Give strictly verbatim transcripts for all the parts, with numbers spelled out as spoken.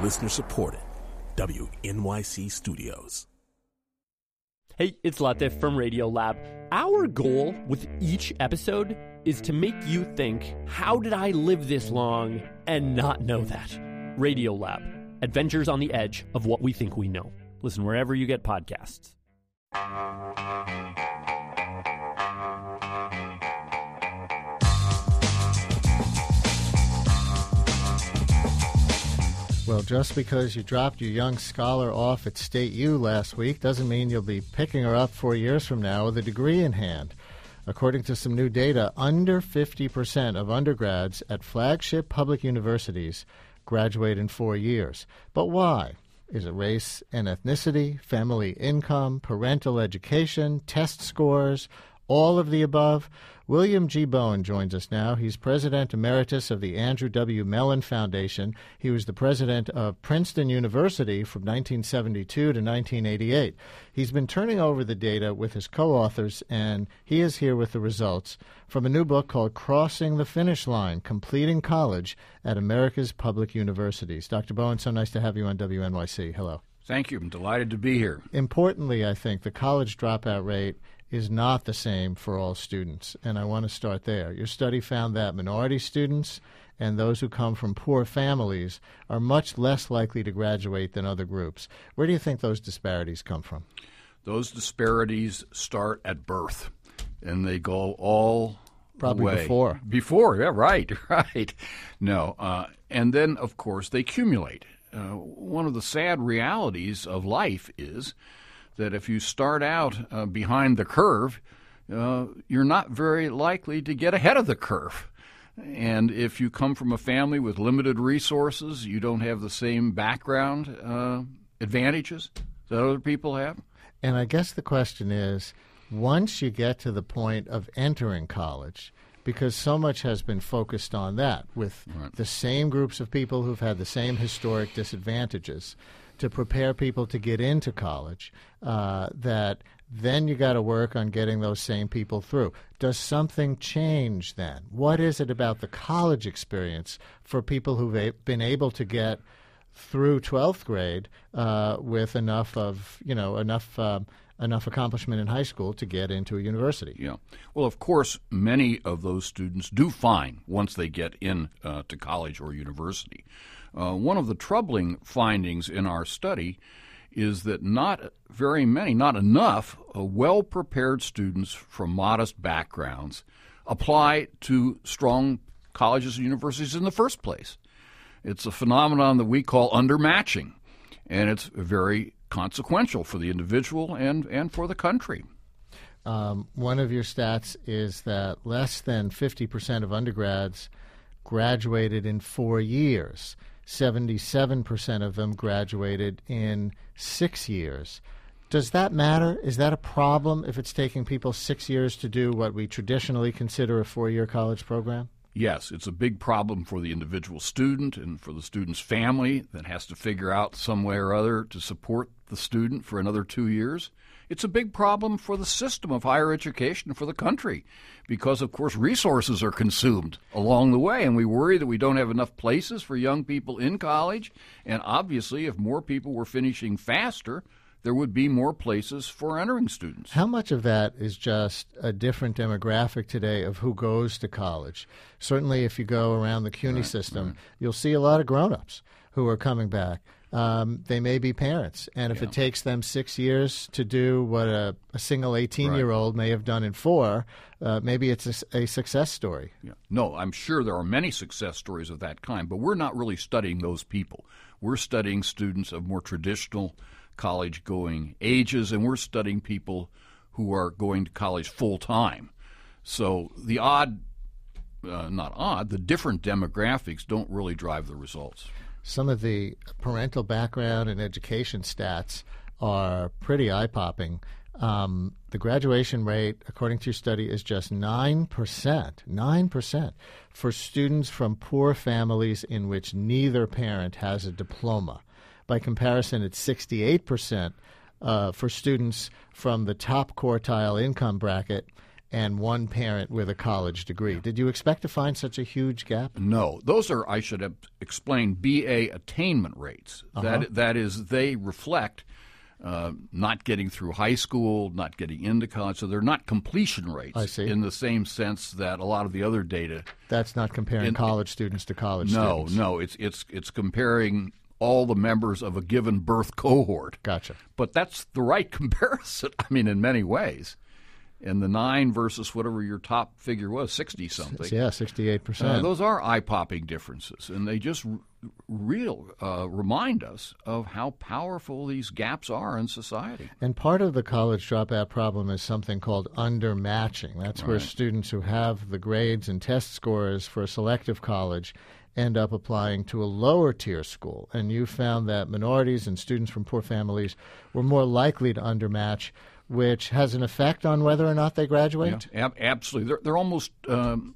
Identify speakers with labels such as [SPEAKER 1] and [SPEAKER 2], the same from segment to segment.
[SPEAKER 1] Listener supported. W N Y C Studios.
[SPEAKER 2] Hey, it's Latif from Radiolab. Our goal with each episode is to make you think, how did I live this long and not know that? Radiolab, adventures on the edge of what we think we know. Listen wherever you get podcasts.
[SPEAKER 3] Well, just because you dropped your young scholar off at State U last week doesn't mean you'll be picking her up four years from now with a degree in hand. According to some new data, under fifty percent of undergrads at flagship public universities graduate in four years. But why? Is it race and ethnicity, family income, parental education, test scores, all of the above? William G. Bowen joins us now. He's President Emeritus of the Andrew W. Mellon Foundation. He was the president of Princeton University from nineteen seventy-two to nineteen eighty-eight. He's been turning over the data with his co-authors, and he is here with the results from a new book called Crossing the Finish Line, Completing College at America's Public Universities. Doctor Bowen, so nice to have you on W N Y C. Hello.
[SPEAKER 4] Thank you. I'm delighted to be here.
[SPEAKER 3] Importantly, I think the college dropout rate is not the same for all students, and I want to start there. Your study found that minority students and those who come from poor families are much less likely to graduate than other groups. Where do you think those disparities come from?
[SPEAKER 4] Those disparities start at birth, and they go all
[SPEAKER 3] Probably
[SPEAKER 4] the way.
[SPEAKER 3] before.
[SPEAKER 4] Before, yeah, right, right. No, uh, and then, of course, they accumulate. Uh, one of the sad realities of life is that if you start out uh, behind the curve, uh, you're not very likely to get ahead of the curve. And if you come from a family with limited resources, you don't have the same background uh, advantages that other people have.
[SPEAKER 3] And I guess the question is, once you get to the point of entering college, because so much has been focused on that with
[SPEAKER 4] Right.
[SPEAKER 3] the same groups of people who've had the same historic disadvantages, to prepare people to get into college, uh, that then you got to work on getting those same people through. Does something change then? What is it about the college experience for people who've a- been able to get through twelfth grade uh, with enough of, you know, enough um, enough accomplishment in high school to get into a university?
[SPEAKER 4] Yeah. Well, of course, many of those students do fine once they get in uh, to college or university. Uh, one of the troubling findings in our study is that not very many, not enough, uh, well-prepared students from modest backgrounds apply to strong colleges and universities in the first place. It's a phenomenon that we call undermatching, and it's very consequential for the individual and, and for the country.
[SPEAKER 3] Um, one of your stats is that less than fifty percent of undergrads graduated in four years. seventy-seven percent of them graduated in six years. Does that matter? Is that a problem if it's taking people six years to do what we traditionally consider a four-year college program?
[SPEAKER 4] Yes, it's a big problem for the individual student and for the student's family that has to figure out some way or other to support the student for another two years. It's a big problem for the system of higher education for the country because, of course, resources are consumed along the way, and we worry that we don't have enough places for young people in college. And obviously, if more people were finishing faster, there would be more places for entering students.
[SPEAKER 3] How much of that is just a different demographic today of who goes to college? Certainly, if you go around the CUNY
[SPEAKER 4] Right,
[SPEAKER 3] system,
[SPEAKER 4] right.
[SPEAKER 3] you'll see a lot of grown-ups who are coming back. Um, they may be parents, and if
[SPEAKER 4] Yeah.
[SPEAKER 3] it takes them six years to do what a, a single eighteen-year-old may have done in four, uh, maybe it's a, a success story.
[SPEAKER 4] Yeah. No, I'm sure there are many success stories of that kind, but we're not really studying those people. We're studying students of more traditional college-going ages, and we're studying people who are going to college full-time. So the odd, uh, not odd, the different demographics don't really drive the results.
[SPEAKER 3] Some of the parental background and education stats are pretty eye-popping. Um, the graduation rate, according to your study, is just nine percent, nine percent for students from poor families in which neither parent has a diploma. By comparison, it's sixty-eight percent uh, for students from the top quartile income bracket and one parent with a college degree. Did you expect to find such a huge gap?
[SPEAKER 4] No. Those are, I should have explained, B A attainment rates.
[SPEAKER 3] Uh-huh.
[SPEAKER 4] That That is, they reflect uh, not getting through high school, not getting into college. So they're not completion rates
[SPEAKER 3] I see.
[SPEAKER 4] in the same sense that a lot of the other data.
[SPEAKER 3] That's not comparing
[SPEAKER 4] in,
[SPEAKER 3] college students to college
[SPEAKER 4] no,
[SPEAKER 3] students.
[SPEAKER 4] No, no. It's, it's, it's comparing all the members of a given birth cohort.
[SPEAKER 3] Gotcha.
[SPEAKER 4] But that's the right comparison, I mean, in many ways. And the nine versus whatever your top figure was, sixty-something.
[SPEAKER 3] Yeah, sixty-eight percent.
[SPEAKER 4] Uh, those are eye-popping differences, and they just r- real uh, remind us of how powerful these gaps are in society.
[SPEAKER 3] And part of the college dropout problem is something called undermatching. That's
[SPEAKER 4] Right.
[SPEAKER 3] where students who have the grades and test scores for a selective college end up applying to a lower tier school. And you found that minorities and students from poor families were more likely to undermatch, which has an effect on whether or not they graduate?
[SPEAKER 4] Yeah, ab- absolutely. They're, they're almost um,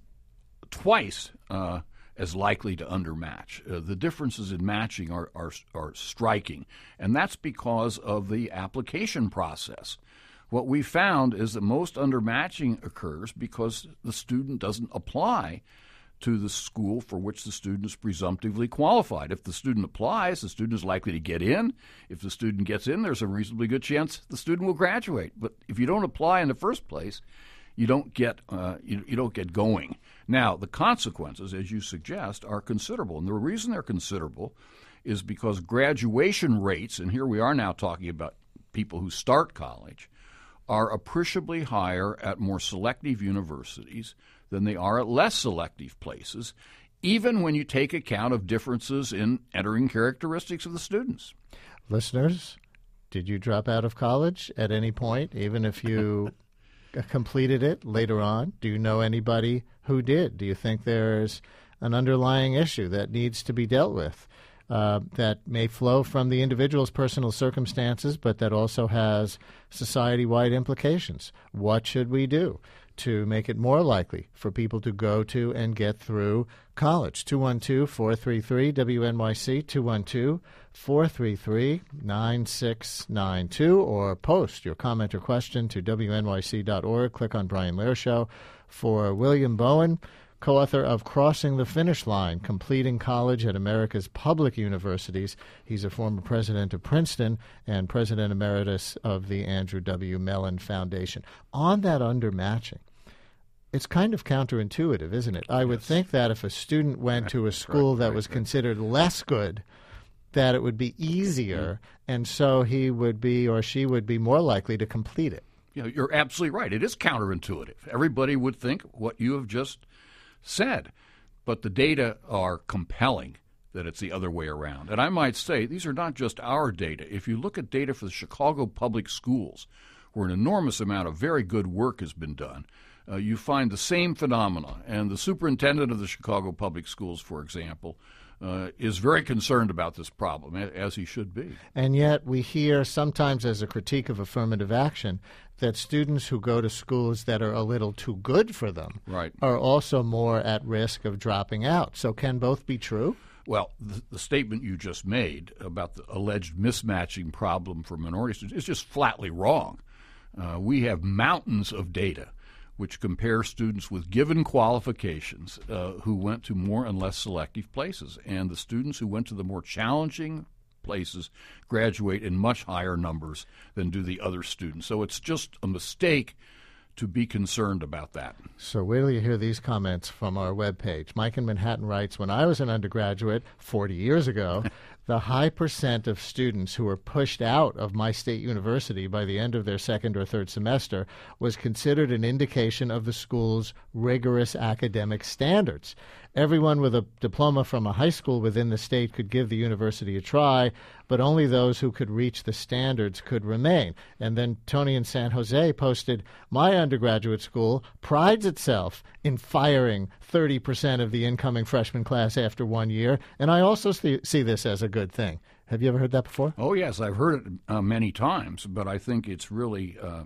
[SPEAKER 4] twice uh, as likely to undermatch. Uh, the differences in matching are, are, are striking, and that's because of the application process. What we found is that most undermatching occurs because the student doesn't apply to the school for which the student is presumptively qualified. If the student applies, the student is likely to get in. If the student gets in, there's a reasonably good chance the student will graduate. But if you don't apply in the first place, you don't get uh, you, you don't get going. Now, the consequences, as you suggest, are considerable. And the reason they're considerable is because graduation rates, and here we are now talking about people who start college, are appreciably higher at more selective universities than they are at less selective places, even when you take account of differences in entering characteristics of the students.
[SPEAKER 3] Listeners, did you drop out of college at any point, even if you completed it later on? Do you know anybody who did? Do you think there's an underlying issue that needs to be dealt with uh, that may flow from the individual's personal circumstances, but that also has society-wide implications? What should we do to make it more likely for people to go to and get through college? two one two, four three three, W N Y C, two one two, four three three, nine six nine two, or post your comment or question to W N Y C dot org. Click on Brian Lehrer Show. For William Bowen, co-author of Crossing the Finish Line, Completing College at America's Public Universities. He's a former president of Princeton and president emeritus of the Andrew W. Mellon Foundation. On that undermatching, it's kind of counterintuitive, isn't it? I would
[SPEAKER 4] Yes.
[SPEAKER 3] think that if a student went to a school
[SPEAKER 4] Correct,
[SPEAKER 3] that
[SPEAKER 4] right,
[SPEAKER 3] was
[SPEAKER 4] right.
[SPEAKER 3] considered less good, that it would be easier, and so he would be or she would be more likely to complete it.
[SPEAKER 4] You know, you're absolutely right. It is counterintuitive. Everybody would think what you have just said, but the data are compelling that it's the other way around. And I might say these are not just our data. If you look at data for the Chicago Public Schools, where an enormous amount of very good work has been done, uh, you find the same phenomena. And the superintendent of the Chicago Public Schools, for example, uh, is very concerned about this problem, as he should be.
[SPEAKER 3] And yet we hear sometimes as a critique of affirmative action that students who go to schools that are a little too good for them
[SPEAKER 4] Right.
[SPEAKER 3] are also more at risk of dropping out. So can both be true?
[SPEAKER 4] Well, the, the statement you just made about the alleged mismatching problem for minority students is just flatly wrong. Uh, we have mountains of data which compare students with given qualifications uh, who went to more and less selective places. And the students who went to the more challenging places graduate in much higher numbers than do the other students. So it's just a mistake to be concerned about that.
[SPEAKER 3] So wait till you hear these comments from our webpage. Mike in Manhattan writes, when I was an undergraduate forty years ago, the high percent of students who were pushed out of my state university by the end of their second or third semester was considered an indication of the school's rigorous academic standards. Everyone with a diploma from a high school within the state could give the university a try, but only those who could reach the standards could remain. And then Tony in San Jose posted, my undergraduate school prides itself in firing thirty percent of the incoming freshman class after one year, and I also see, see this as a good thing. Have you ever heard that before?
[SPEAKER 4] Oh, yes, I've heard it uh, many times, but I think it's really uh,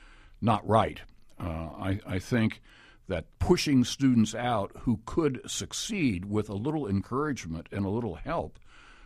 [SPEAKER 4] not right. Uh, I, I think that pushing students out who could succeed with a little encouragement and a little help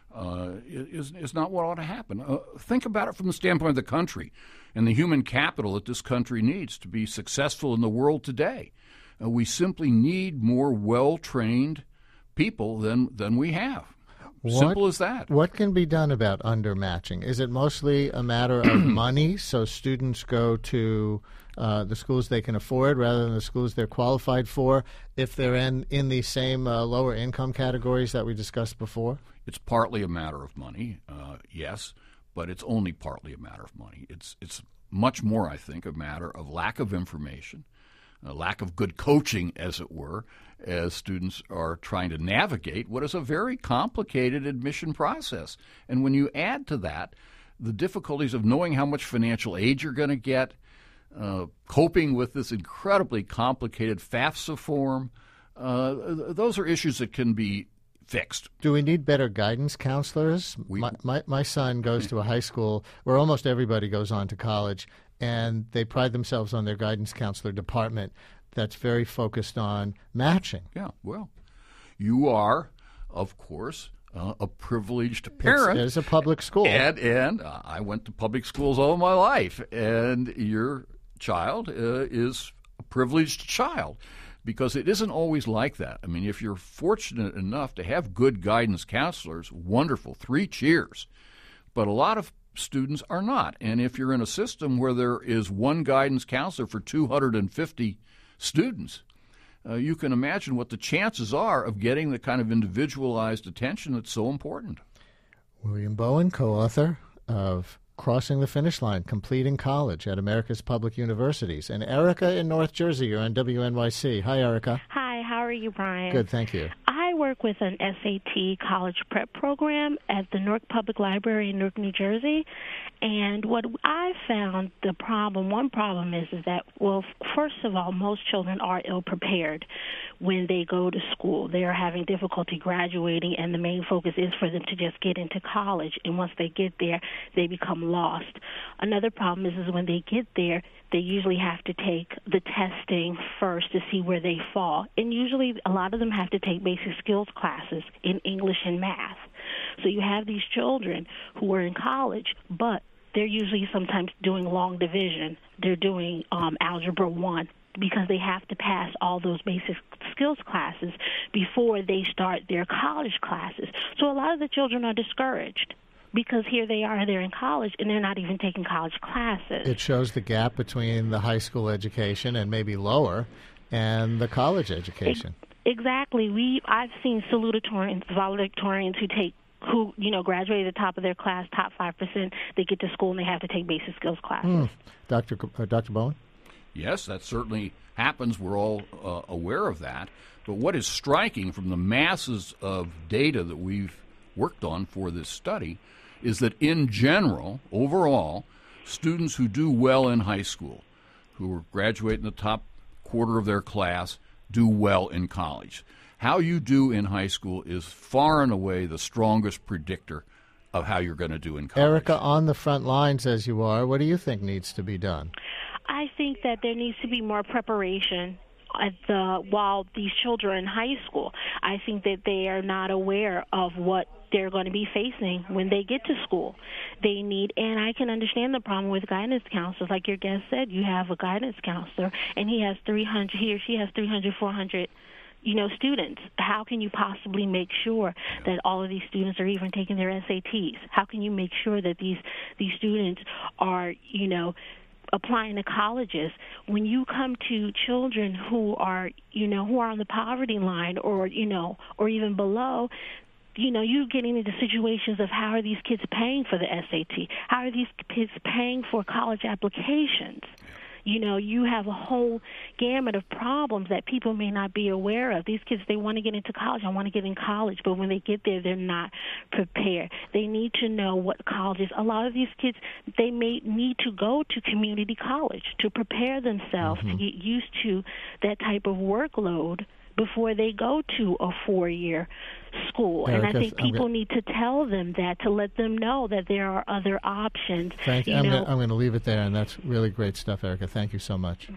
[SPEAKER 4] uh, is, is not what ought to happen. Uh, think about it from the standpoint of the country and the human capital that this country needs to be successful in the world today. Uh, we simply need more well-trained people than, than we have.
[SPEAKER 3] What,
[SPEAKER 4] Simple as that.
[SPEAKER 3] What can be done about undermatching? Is it mostly a matter of money, so students go to uh, the schools they can afford rather than the schools they're qualified for if they're in, in the same uh, lower income categories that we discussed before?
[SPEAKER 4] It's partly a matter of money, uh, yes, but it's only partly a matter of money. It's, it's much more, I think, a matter of lack of information, a lack of good coaching, as it were, as students are trying to navigate what is a very complicated admission process. And when you add to that the difficulties of knowing how much financial aid you're going to get, uh, coping with this incredibly complicated FAFSA form, uh, those are issues that can be fixed.
[SPEAKER 3] Do we need better guidance counselors?
[SPEAKER 4] We,
[SPEAKER 3] my, my, my son goes to a high school where almost everybody goes on to college, and they pride themselves on their guidance counselor department that's very focused on matching.
[SPEAKER 4] Yeah, well, you are, of course, uh, a privileged parent.
[SPEAKER 3] It's, it's a public school.
[SPEAKER 4] And, and uh, I went to public schools all my life, and your child uh, is a privileged child because it isn't always like that. I mean, if you're fortunate enough to have good guidance counselors, wonderful, three cheers. But a lot of students are not. And if you're in a system where there is one guidance counselor for two hundred fifty students, uh, you can imagine what the chances are of getting the kind of individualized attention that's so important.
[SPEAKER 3] William Bowen, co-author of Crossing the Finish Line, Completing College at America's Public Universities. And Erica in North Jersey, you're on W N Y C. Hi, Erica.
[SPEAKER 5] Hi, how are you, Brian?
[SPEAKER 3] Good, thank you.
[SPEAKER 5] I work with an S A T college prep program at the Newark Public Library in Newark, New Jersey. And what I found the problem, one problem is, is that, well, first of all, most children are ill-prepared when they go to school. They are having difficulty graduating, and the main focus is for them to just get into college. And once they get there, they become lost. Another problem is, is when they get there, they usually have to take the testing first to see where they fall. And usually a lot of them have to take basic skills classes in English and math. So you have these children who are in college, but they're usually sometimes doing long division. They're doing um, Algebra one because they have to pass all those basic skills classes before they start their college classes. So a lot of the children are discouraged because here they are, they're in college, and they're not even taking college classes.
[SPEAKER 3] It shows the gap between the high school education and maybe lower and the college education.
[SPEAKER 5] Exactly. We I've seen salutatorians, valedictorians who take who, you know, graduate at the top of their class, top five percent. They get to school and they have to take basic skills classes.
[SPEAKER 3] Mm. Doctor Uh, Doctor Bowen?
[SPEAKER 4] Yes, that certainly happens. We're all uh, aware of that. But what is striking from the masses of data that we've worked on for this study is that in general, overall, students who do well in high school, who graduate in the top quarter of their class, do well in college. How you do in high school is far and away the strongest predictor of how you're going to do in college.
[SPEAKER 3] Erica, on the front lines as you are, what do you think needs to be done?
[SPEAKER 5] I think that there needs to be more preparation at the while these children are in high school. I think that they are not aware of what they're going to be facing when they get to school. They need, and I can understand the problem with guidance counselors. Like your guest said, you have a guidance counselor, and he has three hundred, he or she has three hundred, four hundred, you know, students. How can you possibly make sure that all of these students are even taking their S A Ts? How can you make sure that these these students are, you know, applying to colleges? When you come to children who are, you know, who are on the poverty line or, you know, or even below, you know, you're getting into situations of how are these kids paying for the S A T? How are these kids paying for college applications? You know, you have a whole gamut of problems that people may not be aware of. These kids, they want to get into college. I want to get in college, but when they get there, they're not prepared. They need to know what college is. A lot of these kids, they may need to go to community college to prepare themselves mm-hmm. to get used to that type of workload before they go to a four-year school.
[SPEAKER 3] Erica,
[SPEAKER 5] and I think people
[SPEAKER 3] gonna,
[SPEAKER 5] need to tell them that, to let them know that there are other options.
[SPEAKER 3] Thank you.
[SPEAKER 5] you
[SPEAKER 3] I'm
[SPEAKER 5] know.
[SPEAKER 3] going to leave it there, and that's really great stuff, Erica. Thank you so much.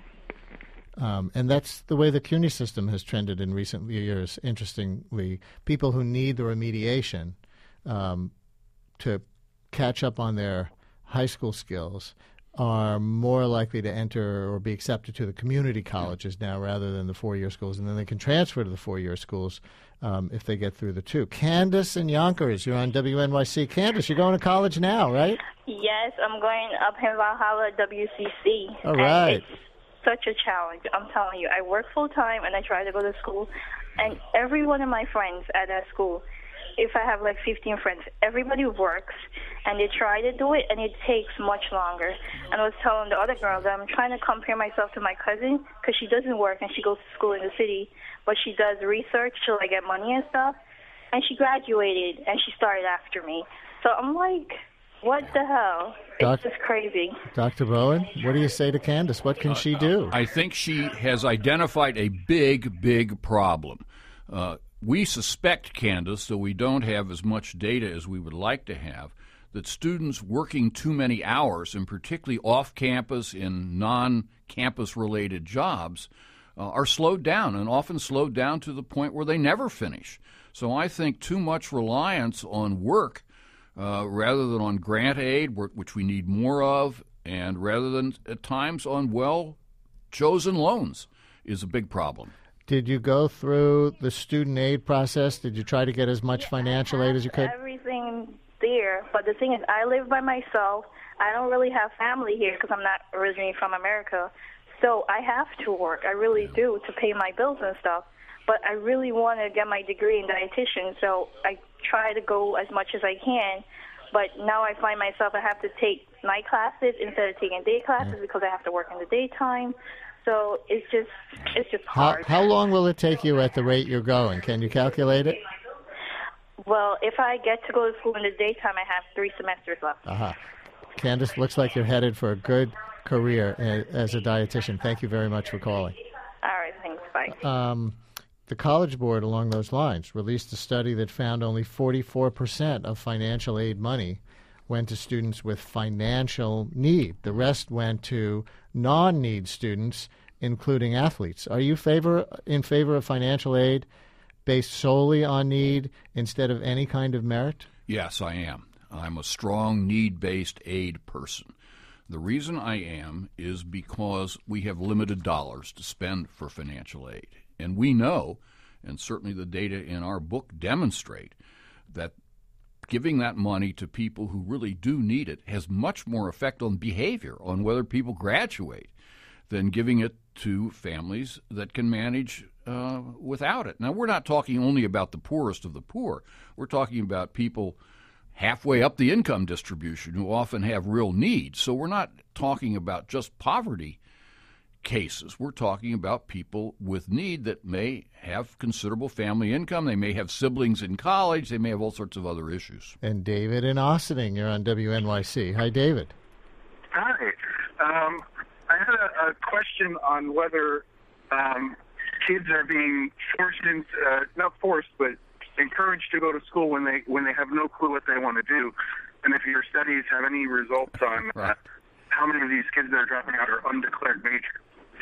[SPEAKER 3] Um, and that's the way the C U N Y system has trended in recent years. Interestingly, people who need the remediation um, to catch up on their high school skills are more likely to enter or be accepted to the community colleges now rather than the four-year schools, and then they can transfer to the four-year schools um, if they get through the two. Candace in Yonkers, you're on W N Y C. Candace, you're going to college now, right?
[SPEAKER 6] Yes, I'm going up in Valhalla at W C C.
[SPEAKER 3] All right.
[SPEAKER 6] And it's such a challenge. I'm telling you, I work full-time and I try to go to school, and every one of my friends at that school, if I have like fifteen friends, everybody works, and they try to do it, and it takes much longer. And I was telling the other girls that I'm trying to compare myself to my cousin because she doesn't work and she goes to school in the city, but she does research to like get money and stuff. And she graduated, and she started after me. So I'm like, what the hell? It's
[SPEAKER 3] Doc-
[SPEAKER 6] just crazy.
[SPEAKER 3] Doctor Bowen, what do you say to Candace? What can she do?
[SPEAKER 4] I think she has identified a big, big problem. Uh, we suspect, Candace, though we don't have as much data as we would like to have, that students working too many hours, and particularly off-campus in non-campus-related jobs, uh, are slowed down, and often slowed down to the point where they never finish. So I think too much reliance on work uh, rather than on grant aid, which we need more of, and rather than at times on well-chosen loans is a big problem.
[SPEAKER 3] Did you go through the student aid process? Did you try to get as much
[SPEAKER 6] Yeah,
[SPEAKER 3] financial
[SPEAKER 6] I
[SPEAKER 3] aid as you could?
[SPEAKER 6] Everything there, but the thing is, I live by myself. I don't really have family here because I'm not originally from America. So I have to work. I really do to pay my bills and stuff. But I really want to get my degree in dietitian, so I try to go as much as I can. But now I find myself I have to take night classes instead of taking day classes yeah. because I have to work in the daytime. So it's just it's just hard.
[SPEAKER 3] How, how long will it take you at the rate you're going? Can you calculate it?
[SPEAKER 6] Well, if I get to go to school in the daytime, I have three semesters left.
[SPEAKER 3] Uh-huh. Candace, looks like you're headed for a good career as a dietitian. Thank you very much for calling.
[SPEAKER 6] All right, thanks. Bye.
[SPEAKER 3] Um, the College Board, along those lines, released a study that found only forty-four percent of financial aid money went to students with financial need. The rest went to non-need students, including athletes. Are you favor in favor of financial aid based solely on need instead of any kind of merit?
[SPEAKER 4] Yes, I am. I'm a strong need-based aid person. The reason I am is because we have limited dollars to spend for financial aid. And we know, and certainly the data in our book demonstrate, that giving that money to people who really do need it has much more effect on behavior, on whether people graduate, than giving it to families that can manage uh, without it. Now, we're not talking only about the poorest of the poor. We're talking about people halfway up the income distribution who often have real needs. So we're not talking about just poverty cases. We're talking about people with need that may have considerable family income. They may have siblings in college. They may have all sorts of other issues.
[SPEAKER 3] And David in Ossining, you're on W N Y C. Hi, David.
[SPEAKER 7] Hi. Um, I had a, a question on whether um, kids are being forced into, uh, not forced, but encouraged to go to school when they when they have no clue what they want to do, and if your studies have any results on uh, how many of these kids that are dropping out are undeclared major.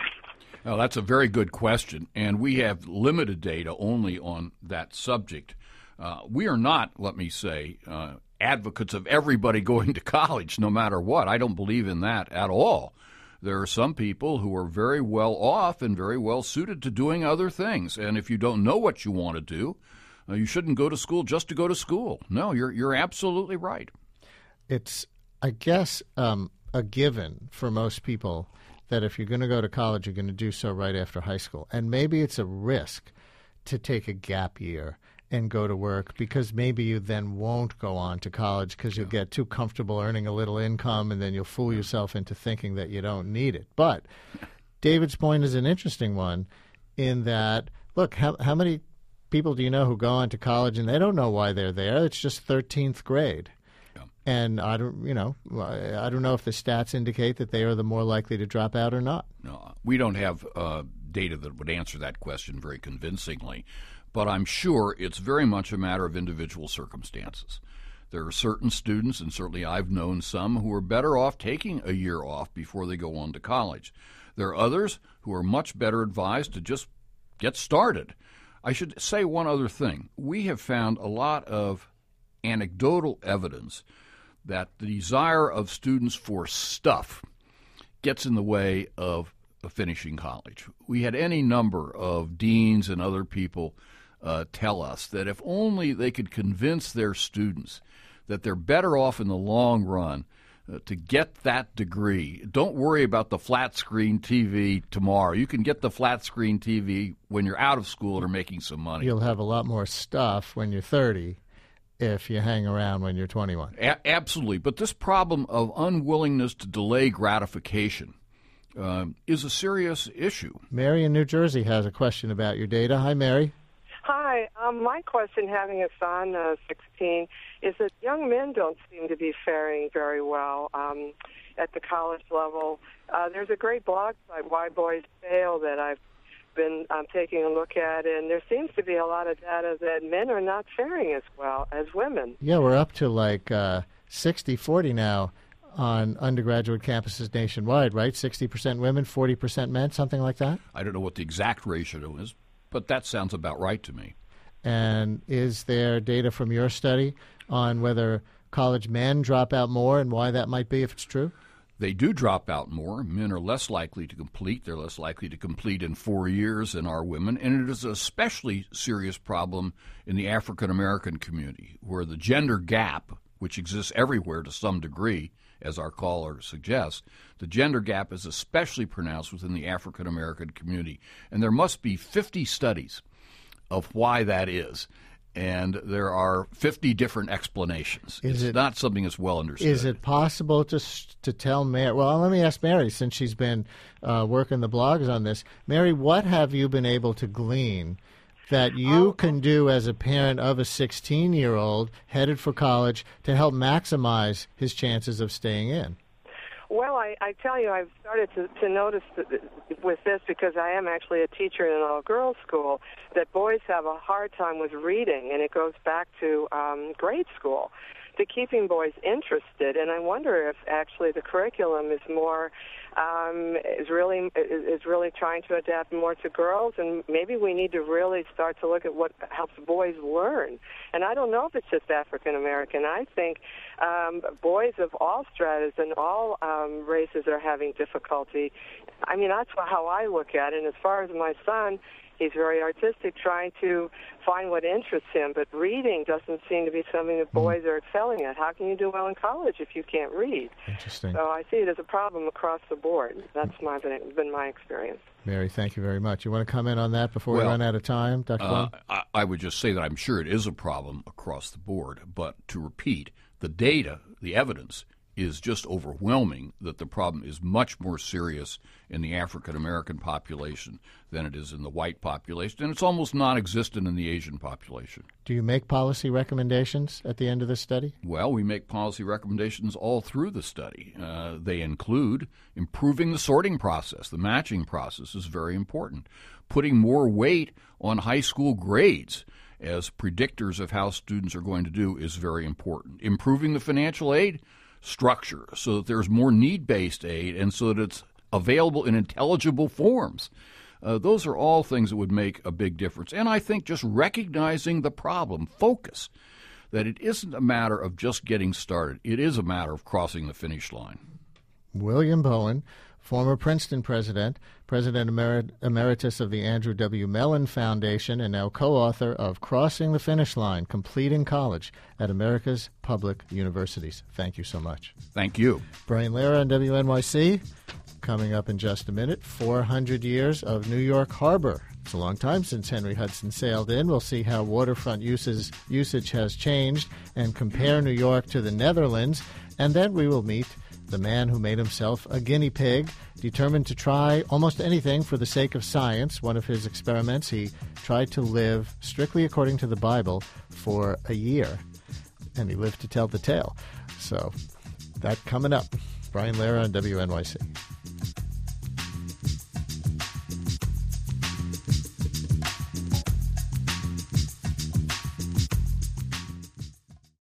[SPEAKER 4] Well, that's a very good question, and we have limited data only on that subject. Uh, we are not, let me say, uh, advocates of everybody going to college no matter what. I don't believe in that at all. There are some people who are very well off and very well suited to doing other things, and if you don't know what you want to do, uh, you shouldn't go to school just to go to school. No, you're you're absolutely right.
[SPEAKER 3] It's, I guess, um, a given for most people that if you're going to go to college, you're going to do so right after high school. And maybe it's a risk to take a gap year and go to work because maybe you then won't go on to college because you'll get too comfortable earning a little income and then you'll fool yourself into thinking that you don't need it. But David's point is an interesting one in that, look, how, how many people do you know who go on to college and they don't know why they're there? It's just thirteenth grade. And I don't, you know, I don't know if the stats indicate that they are the more likely to drop out or not.
[SPEAKER 4] No, we don't have uh, data that would answer that question very convincingly, but I'm sure it's very much a matter of individual circumstances. There are certain students, and certainly I've known some, who are better off taking a year off before they go on to college. There are others who are much better advised to just get started. I should say one other thing. We have found a lot of anecdotal evidence that the desire of students for stuff gets in the way of finishing college. We had any number of deans and other people uh, tell us that if only they could convince their students that they're better off in the long run uh, to get that degree. Don't worry about the flat screen T V tomorrow. You can get the flat screen T V when you're out of school and are making some money.
[SPEAKER 3] You'll have a lot more stuff when you're thirty if you hang around when you're twenty-one.
[SPEAKER 4] A- absolutely. But this problem of unwillingness to delay gratification uh, is a serious issue.
[SPEAKER 3] Mary in New Jersey has a question about your data. Hi, Mary.
[SPEAKER 8] Hi. Um, my question, having a son, uh, sixteen, is that young men don't seem to be faring very well um, at the college level. Uh, there's a great blog site, Why Boys Fail, that I've been um, taking a look at, and there seems to be a lot of data that men are not faring as well as women.
[SPEAKER 3] Yeah, we're up to like uh, sixty forty now on undergraduate campuses nationwide, right? sixty percent women, forty percent men, something like that?
[SPEAKER 4] I don't know what the exact ratio is, but that sounds about right to me.
[SPEAKER 3] And is there data from your study on whether college men drop out more and why that might be, if it's true?
[SPEAKER 4] They do drop out more. Men are less likely to complete. They're less likely to complete in four years than are women. And it is an especially serious problem in the African-American community, where the gender gap, which exists everywhere to some degree, as our caller suggests, the gender gap is especially pronounced within the African-American community. And there must be fifty studies of why that is. And there are fifty different explanations.
[SPEAKER 3] Is
[SPEAKER 4] it's
[SPEAKER 3] it,
[SPEAKER 4] not something that's well understood.
[SPEAKER 3] Is it possible to to tell Mary? Well, let me ask Mary, since she's been uh, working the blogs on this. Mary, what have you been able to glean that you can do as a parent of a sixteen-year-old headed for college to help maximize his chances of staying in?
[SPEAKER 8] Well, I, I tell you, I've started to, to notice that with this, because I am actually a teacher in an all-girls school, that boys have a hard time with reading, and it goes back to um, grade school, to keeping boys interested. And I wonder if actually the curriculum is more um, is really is really trying to adapt more to girls, and maybe we need to really start to look at what helps boys learn. And I don't know if it's just African American. I think um, boys of all stratas and all um, races are having difficulty. I mean, that's how I look at it. And as far as my son, he's very artistic, trying to find what interests him, but reading doesn't seem to be something that boys are excelling at. How can you do well in college if you can't read?
[SPEAKER 3] Interesting.
[SPEAKER 8] So I see it as a problem across the board. That's my, been my experience.
[SPEAKER 3] Mary, thank you very much. You want to comment on that before
[SPEAKER 4] well,
[SPEAKER 3] we run out of time, Doctor
[SPEAKER 4] Uh, I, I would just say that I'm sure it is a problem across the board, but to repeat, the data, the evidence, is just overwhelming that the problem is much more serious in the African-American population than it is in the white population, and it's almost non-existent in the Asian population.
[SPEAKER 3] Do you make policy recommendations at the end of this study?
[SPEAKER 4] Well, we make policy recommendations all through the study. Uh, they include improving the sorting process. The matching process is very important. Putting more weight on high school grades as predictors of how students are going to do is very important. Improving the financial aid structure so that there's more need-based aid and so that it's available in intelligible forms. Uh, those are all things that would make a big difference. And I think just recognizing the problem, focus, that it isn't a matter of just getting started. It is a matter of crossing the finish line.
[SPEAKER 3] William Bowen, former Princeton president, president emerit- emeritus of the Andrew W. Mellon Foundation, and now co-author of Crossing the Finish Line, Completing College at America's Public Universities. Thank you so much.
[SPEAKER 4] Thank you.
[SPEAKER 3] Brian Lara on W N Y C. Coming up in just a minute, four hundred years of New York Harbor. It's a long time since Henry Hudson sailed in. We'll see how waterfront uses, usage has changed and compare New York to the Netherlands. And then we will meet the man who made himself a guinea pig, determined to try almost anything for the sake of science. One of his experiments, he tried to live strictly according to the Bible for a year, and he lived to tell the tale. So that coming up. Brian Lara on W N Y C.